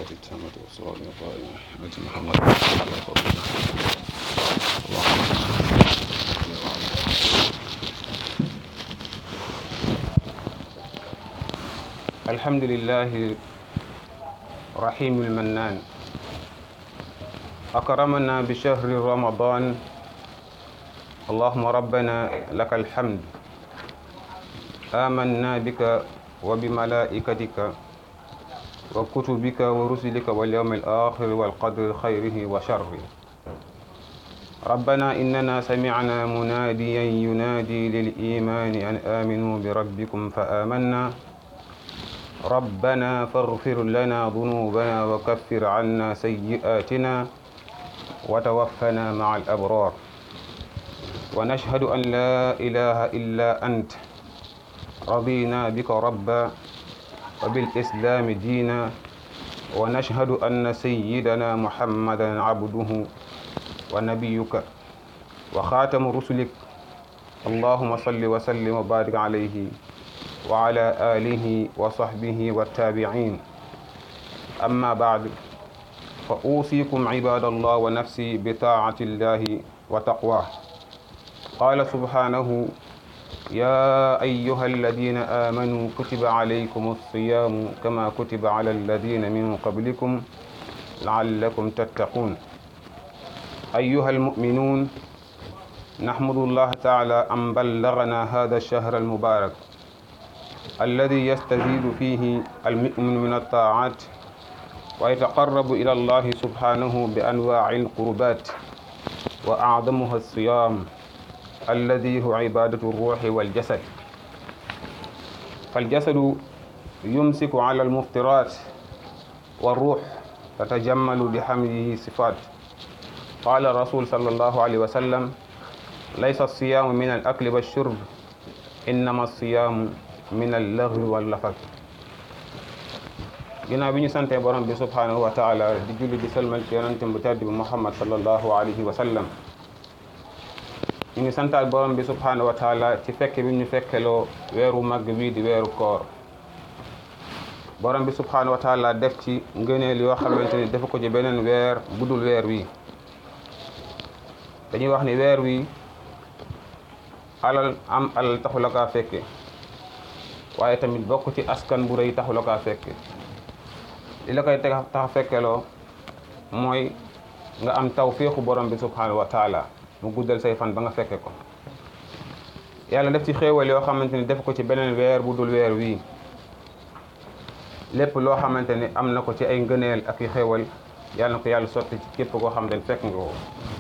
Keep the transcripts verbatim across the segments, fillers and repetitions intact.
الصلاة التامة والسلام القائمة على محمد رسول الله الحمد لله رحيم المنان أكرمنا بشهر رمضان اللهم ربنا لك الحمد آمنا بك وبملائكتك وكتبك ورسلك واليوم الآخر والقدر خيره وشره ربنا إننا سمعنا مناديا ينادي للإيمان أن آمنوا بربكم فآمنا ربنا فاغفر لنا ذنوبنا وكفر عنا سيئاتنا وتوفنا مع الأبرار ونشهد أن لا إله إلا أنت رضينا بك ربا وبالإسلام دينا ونشهد أن سيدنا محمدا عبده ونبيك وخاتم رسلك اللهم صل وسلم وبارك عليه وعلى آله وصحبه والتابعين أما بعد فأوصيكم عباد الله ونفسي بطاعة الله وتقواه قال سبحانه يا أيها الذين آمنوا كتب عليكم الصيام كما كتب على الذين من قبلكم لعلكم تتقون أيها المؤمنون نحمد الله تعالى أن بلغنا هذا الشهر المبارك الذي يستزيد فيه المؤمن من الطاعات ويتقرب إلى الله سبحانه بأنواع القربات وأعظمها الصيام الذي هو عبادة الروح والجسد فالجسد يمسك على المفطرات والروح تتجمل بحمده صفات قال الرسول صلى الله عليه وسلم ليس الصيام من الأكل والشرب إنما الصيام من اللغو واللفظ ginnaaw bi ñu santee borom bi subhanahu wa taala di julli di sëlmal ci yonentam bu tedd bi Muhammad sallallahu alayhi wa sallam ñu ngi santaal borom bi subhanahu wa taala ci fekke bi ñu fekkeloo weeru màgg bii di weeru koor borom bi subhanahu wa taala def ci ngëneel yoo xamante ni dafa ko ci beneen weer budul weer wi dañuy wax ni weer wi alal am alal taxu la kaa fekke waaye tamit bokk ci askan bu rëy taxu la kaa fekke li la koy tax fekkeloo mooy nga am tawfiixu borom bi subhanahu wa taala mu guddal say fan ba nga fekke ko yàlla def ci xéewal yoo xamante ni def ko ci beneen weer bu dul weer wii lépp loo xamante ni am na ko ci ay ngëneel ak i xéewal yàlla na ko yàlla sotti ci képp koo xam ne fekk nga ko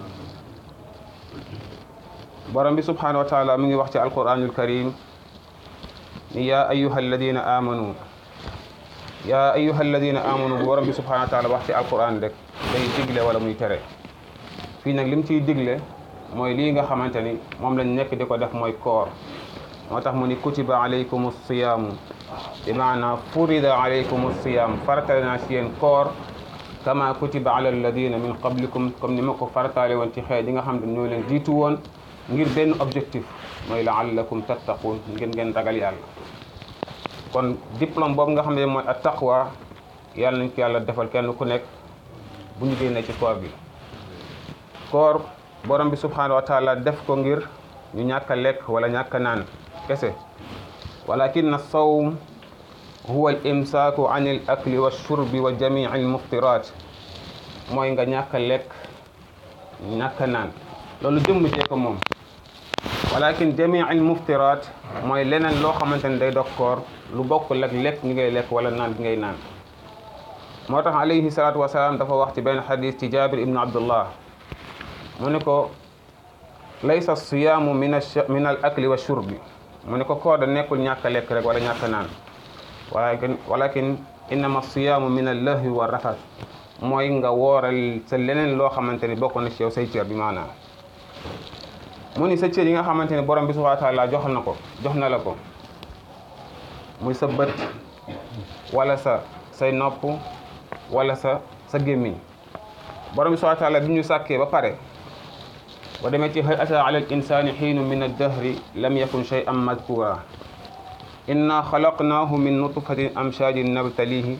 borom bi subhanahu wa taala mu ngi wax ci alquranul karim ni yaa ayyuha alladina amanu yaa ayyuha alladina amanu borom bi subhanahu wa taala wax ci alquran rek day digle wala muy tere fii nag lim ciy digle mooy lii nga xamante ni moom lañ nekk di ko def mooy koor moo tax mu ni kutiba alaykum siyaamu bi maana furida alaykum siyaam farataale naa ci yéen koor kama kutiba ala alladina min qablikum comme ni ma ko farataale woon ci xeet yi nga xam ne ñoo leen jiitu woon ngir benn objectif mooy laallakum tattaqun ngeen ngeen ragal yàlla kon diplôme boobu nga xam ne mooy at taqwa yàlla nañ ko yàlla defal kenn ku nekk bu ñu génnee ci koor bi koor borom bi subhanahu wa taala def ko ngir ñu ñàkk a lekk wala ñàkk a naan kese walakin as-sawm huwa al imsaaku an al akli wa shurbi wa jamii al muftirat mooy nga ñàkk a lekk ñàkk a naan loolu jëmm jee ko moom walakin jamii al muftirat mooy leneen loo xamante ne day dog koor lu bokk lak lekk ngi ngay lekk wala naan gi ngay naan moo tax alayhi salaatu wasalaam dafa wax ci benn xadis ci Jaabir ibnu Abdullah mu ne ko laysa siyaamu min min al akli wa shurbi mu ne ko koor da nekkul ñàkk a lekk rek wala ñàkk a naan walakin walakin innama siyaamu min al lahwi wa rafat mooy nga wooral sa leneen loo xamante ni bokk na ci yow say cër bi maanaam mu ni sa cër yi nga xamante ni borom bi subhanahu wa taala jox na ko jox na la ko muy sa bët wala sa say nopp wala sa sa gémmiñ borom bi subhanahu wa taala bi ñu sàkkee ba pare ba demee ci hal ataa ala al insani xiinu min ad-dahri lam yakun shay'an madkura inna xalaqnaahu min nutfatin amshajin nabtalihi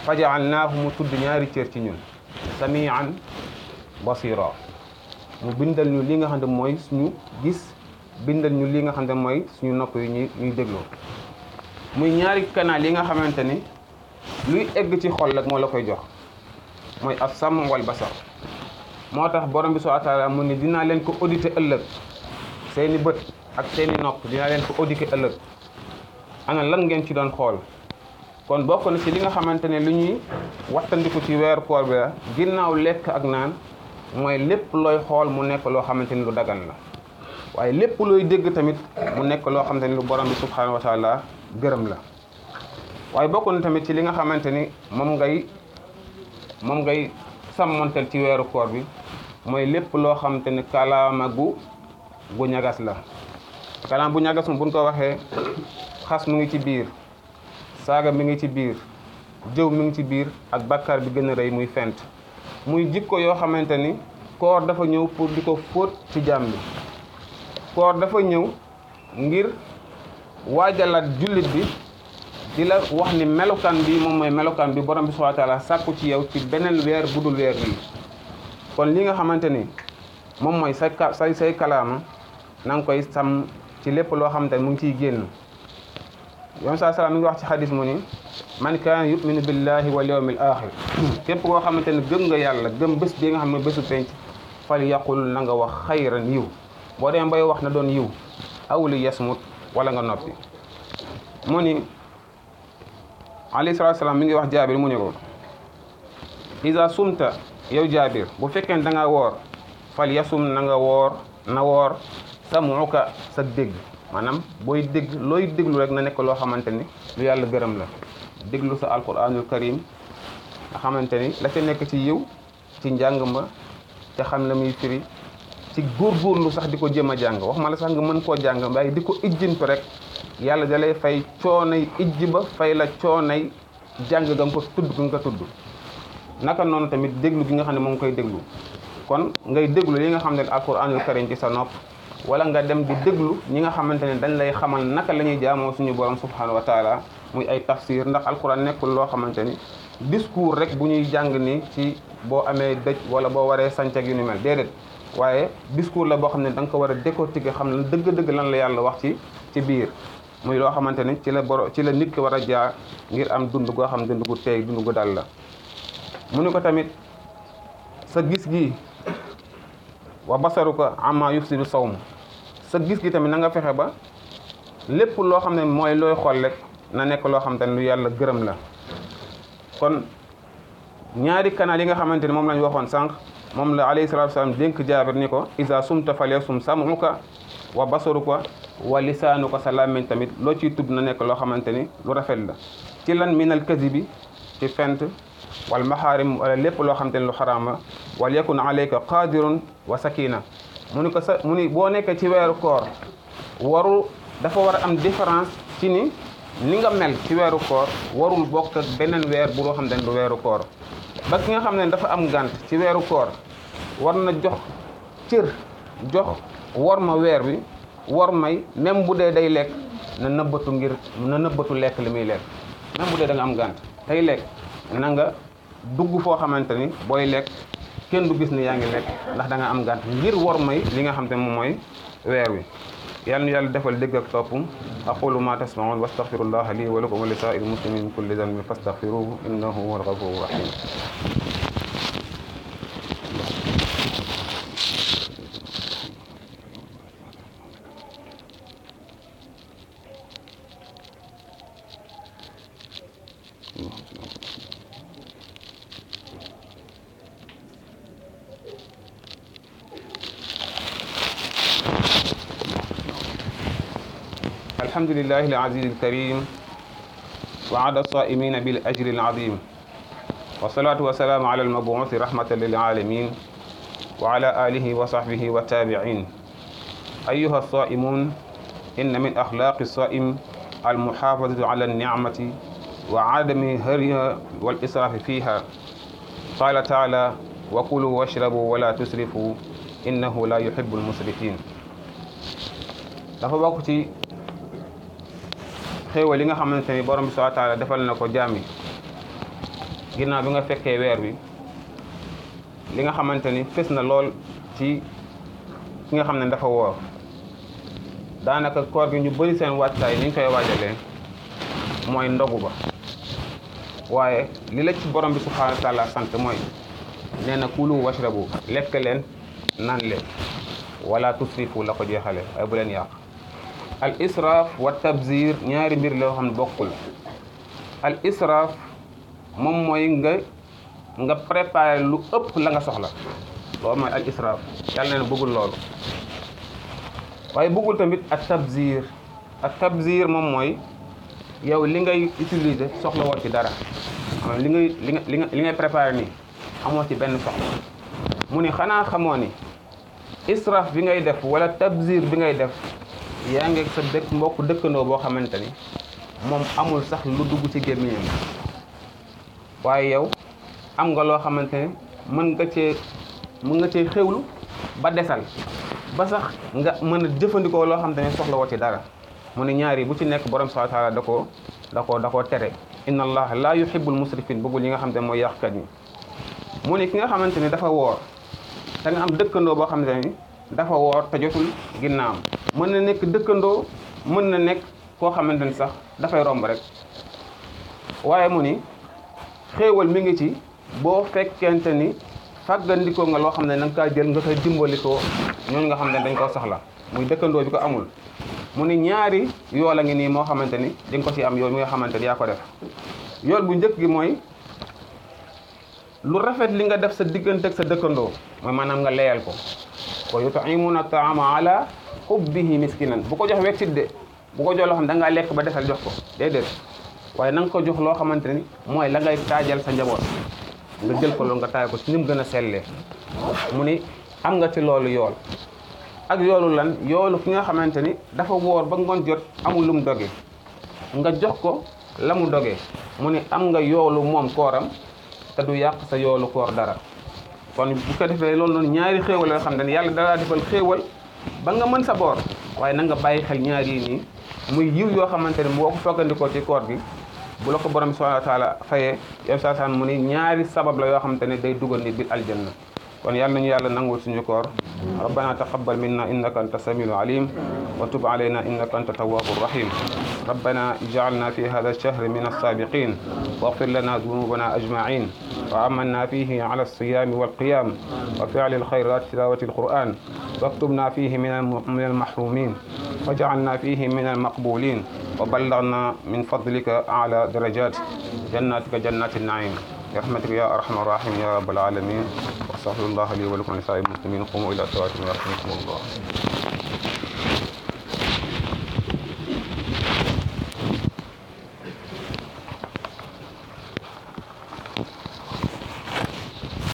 fa jaalnaahu mu tudd ñaari cër ci ñun samian basira mu bindal ñu li nga xam ne mooy suñu gis bindal ñu li nga xam ne mooy suñu nopp yi ñuy ñuy dégloo muy ñaari canal yi nga xamante ni luy egg ci xol rek moo la koy jox mooy as-sam wal basar moo tax borom bi subhaanahu wa taala mu ne dinaa leen ko auditer ëllëg seeni bët ak seeni nopp dinaa leen ko auditer ëllëg ana lan ngeen ci doon xool kon bokk na ci li nga xamante ne lu ñuy wattandiku ci weeru koor bi la ginnaaw lekk ak naan mooy lépp looy xool mu nekk loo xamante ni lu dagan la waaye lépp looy dégg tamit mu nekk loo xamante ni lu borom bi subhaanahu wa taala gërëm la waaye bokk na tamit ci li nga xamante ni moom ngay moom ngay sàmmontel ci weeru koor bi mooy lépp loo xamante ni kalaama gu gu ñagas la kalaama bu ñagas mu buñ ko waxee xas mu ngi ci biir saaga mi ngi ci biir jëw mi ngi ci biir ak bàkkaar bi gën a rëy muy fent muy jikko yoo xamante ni koor dafa ñëw pour di ko fóot ci jàmm bi koor dafa ñëw ngir waajalaat jullit bi di la wax ni melokaan bi moom mooy melokaan bi borom bi subhaanahu wa taala sàkku ci yow ci beneen weer budul weer bi kon li nga xamante ni moom mooy say say say kalaama na nga koy sàmm ci lépp loo xamante ni mu ngi ciy génn yoon saa salaam mi ngi wax ci xadis mu ni man kaana yuminu billahi wal yawmil axir képp koo xamante ni gëm nga yàlla gëm bés bi nga xam ne bésu penc fal yaqul na nga wax xayran yiw boo demee bay wax na doon yiw aw li yasmut wala nga noppi mu ni alayhi salaatu salaam mi ngi wax jaabir mu ne ko iza sumta yow jaabir bu fekkee da nga woor fal yasum na nga woor na woor samuka sa dégg maanaam booy dégg looy déglu rek na nekk loo xamante ni lu yàlla gërëm la déglu sa alquranul karim nga xamante ni la ca nekk ci yiw ci njàng ma te xam la muy firi ci góorgóorlu sax di ko jëm a jàng wax ma la sax nga mën koo jàng waaye di ko ijjintu rek yàlla da lay fay coonay ijji ba fay la coonay jàng ga nga ko tudd ga nga ko tudd naka noonu tamit déglu gi nga xam ne moom koy déglu kon ngay déglu li nga xam ne alquranul karim ci sa nopp wala nga dem di déglu ñi nga xamante ne dañ lay xamal naka la ñuy jaamoo suñu borom subhanahu wa taala muy ay tafsir ndax alquran nekkul loo xamante ni discours rek bu ñuy jàng ni ci boo amee dëj wala boo waree sanc ak yu ni mel déedéet waaye discours la boo xam ne da nga ko war a décortiquer xam ne dëgg-dëgg lan la yàlla wax ci ci biir muy loo xamante ni ci la boro ci la nit ki war a jaar ngir am dund goo xam dund gu teey dund gu dal la mu ni ko tamit sa gis gi wa basaruka amma yufsidu sawm sa gis gi tamit na nga fexe ba lépp loo xam ne mooy looy xool rek na nekk loo xamante ne lu yàlla gërëm la kon ñaari canal yi nga xamante ne moom lañ waxoon sànq moom la alayhi salaatu wasalaam dénk jaabir ni ko isa sumta falyasum samuka wa basaruka wa lisaanuka sa làmmiñ tamit loo ciy tudd na nekk loo xamante ni lu rafet la ci lan minal kazibi ci fent wal maxaarim wala lépp loo xamante ni lu xaraam la wal yakun alayka qadirun wa sakina mu ni ko sa mu ni boo nekkee ci weeru koor waru dafa war a am différence ci ni ni nga mel ci weeru koor warul bokk ak beneen weer bu loo xam ne du weeru koor ba ki nga xam ne dafa am gànt ci weeru koor war na jox cër jox war ma weer bi war may même bu dee day lekk na nëbbatu ngir na nëbbatu lekk li muy lekk même bu dee da nga am gànt tey lekk na nga dugg foo xamante ni booy lekk kenn du gis ni yaa ngi lekk ndax da nga am gànt ngir war may li nga xam te moom mooy weer wi yàlla na yàlla defal dégg ak topp aqulu ma tasmaun wastaghfirullaha li wa lakum wa li sa'il muslimin min kulli dhanbin fastaghfiruhu innahu huwal ghafurur rahim الحمد لله العزيز الكريم وعد الصائمين بالأجر العظيم والصلاة والسلام على المبعوث رحمة للعالمين وعلى آله وصحبه والتابعين أيها الصائمون إن من أخلاق الصائم المحافظة على النعمة وعدم هرها والإسراف فيها قال تعالى وكلوا واشربوا ولا تسرفوا إنه لا يحب المسرفين dafa bokk ci xéewal li nga xamante ni borom bi subhaanahu wa taala defal na ko jaami ginnaaw bi nga fekkee weer bi li nga xamante ni fës na lool ci ki nga xam ne dafa woor daanaka koor gi ñu bëri seen waajtaay ni ñu koy waajalee mooy ndogu ba waaye li la ci borom bi subhanahu wa taala sant mooy nee na kulu washrabu lekk leen naan leen wala tusrifu la ko jeexale ay bu leen yàq al israaf wa tabzir ñaari mbir la yoo xam ne bokkul al israaf moom mooy nga nga préparer lu ëpp la nga soxla loolu mooy al israaf yàlla na bëggul loolu waaye bëggul tamit ak tabzir ak tabzir moom mooy yow li ngay utiliser soxla woo ci dara li ngay li nga li nga li ngay préparer nii amoo ci benn soxla mu ni xanaa xamoo ni israaf bi ngay def wala tabzir bi ngay def yaa ngi sa dëkk mbokk dëkkandoo boo xamante ni moom amul sax lu dugg ci gémmiñam waaye yow am nga loo xamante ni mën nga cee mën nga cee xewlu ba desal ba sax nga mën a jëfandikoo loo xamante ni soxla woo ci dara mu ne ñaari bu ci nekk borom subhanahu wa taala da koo da koo da koo tere inna allah la yuhibbul musrifin bëggul yi nga xamante ne mooy yàqkat yi mu ne ki nga xamante ni dafa woor te nga am dëkkandoo boo xamante ni dafa woor te jotul ginnaam mën na nekk dëkkandoo mën na nekk koo xamante ni sax dafay romb rek waaye mu ni xéewal mi ngi ci boo fekkente ni fàggandikoo nga loo xam ne na nga kaa jël nga koy dimbalikoo ñooñu nga xam ne dañ koo soxla muy dëkkandoo bi ko amul mu ni ñaari yool a ngi nii moo xamante ni di nga ko ci am yool mi nga xamante ni yaa ko def yool bu njëkk gi mooy lu rafet li nga def sa diggante ak sa dëkkandoo mooy maanaam nga leyal ko wa yut'imuna ta'ama ala hubbihi miskinan bu ko jox wecsit de bu ko jox loo xam ne da ngaa lekk ba desal jox ko déedéet waaye na nga ko jox loo xamante ni mooy la ngay taajal sa njaboot nga jël ko loolu nga taaj ko ci ni mu gën a sellee mu ni am nga ci loolu yool ak yoolu lan yoolu ki nga xamante ni dafa woor ba ngoon jot amul lu mu doge nga jox ko la mu doge mu ni am nga yoolu moom kooram te du yàq sa yoolu koor dara kon bu ko defee loolu noonu ñaari xéewal yoo xam ne yàlla dalaa defal xéewal ba nga mën sa boor waaye na nga bàyyi xel ñaari yi nii muy yiw yoo xamante ni boo ko foggandikoo ci koor gi bu la ko borom subhanahu wa taala fayee yow saa saan mu ni ñaari sabab la yoo xamante ne day dugal nit biir aljanna kon yàlla nañu yàlla nangul suñu koor rabbana taqabbal minna innaka anta samiul alim wa tub alayna innaka anta tawwabur rahim rabbana ij'alna fi hadha ash-shahri min as-sabiqin waghfir lana dhunubana ajma'in wa amanna fihi ala as-siyam wal qiyam wa fi'li al-khayrat tilawati al-quran واكتبنا فيه من من المحرومين وجعلنا فيه من المقبولين وبلغنا من فضلك أعلى درجات جناتك جنات النعيم برحمتك يا أرحم الراحمين يا رب العالمين واستغفر الله لي ولكم ولسائر المسلمين قوموا إلى صلاتكم يرحمكم الله